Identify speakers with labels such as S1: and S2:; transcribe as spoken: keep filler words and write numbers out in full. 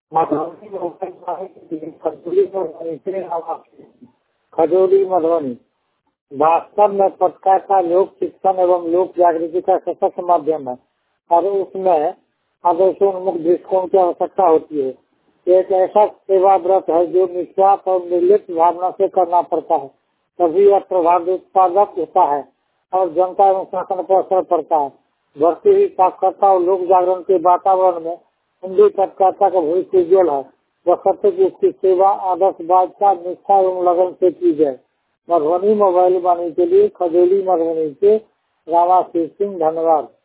S1: Madhubani mobile वाणी के लिए खजूरी मधुबनी से आवाज खजूरी मधुबनी वास्तव में पत्रकारिता लोक शिक्षण एवं लोक जागृति का सशक्त माध्यम है और उसमें आदर्शोन्मुख दृष्टिकोण की आवश्यकता होती है। एक ऐसा सेवा व्रत है जो निस्वार्थ और निर्लिप्त भावना से करना पड़ता है, तभी यह प्रभावी उत्पादक होता है और जनता एवं शासन पर असर पड़ता है। बढ़ती हुई साक्षरता और लोक जागरण के वातावरण में हिंदी पत्रकारिता का भविष्य उज्ज्वल है। बशर्ते कि उसकी सेवा आदर्श बादशाह निष्ठा एवं लगन से की जाए। मधुबनी मोबाइल वाणी के लिए खजोली मधुबनी से रामाशीष सिंह, धन्यवाद।